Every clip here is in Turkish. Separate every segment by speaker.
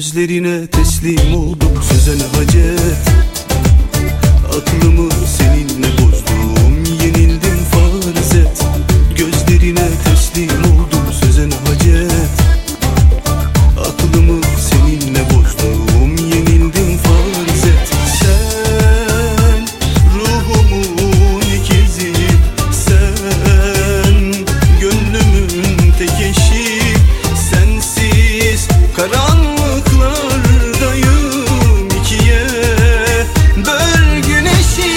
Speaker 1: Gözlerine teslim oldum sözen hacet. Aklımı seninle bozdum, yenildim farz et. Gözlerine teslim oldum sözen hacet. Aklımı seninle bozdum, yenildim farz et. Sen ruhumun ikizi, sen gönlümün tek eşi. Sensiz karanlıklardayım, ikiye böl güneşi.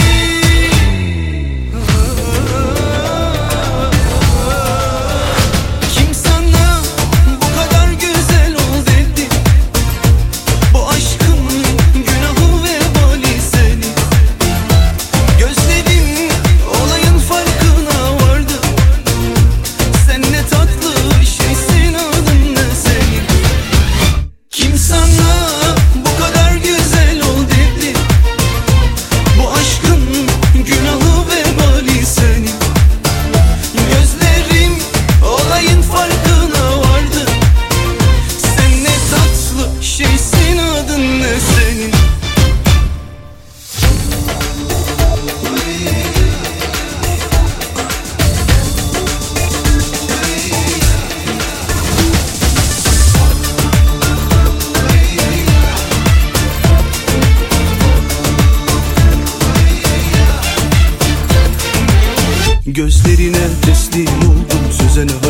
Speaker 1: Kim sana bu kadar güzel ol dedi? Bu aşkın günahı vebali senin. Gözlerim olayın farkına vardı. Sen ne tatlı şeysin, adın ne senin? Kim sana bu kadar güzel ol dedi? Bu aşkın günahı vebali senin. Gözlerim olayın farkına vardı. Sen ne tatlı şeysin, adın ne senin? Gözlerine teslim oldum sözen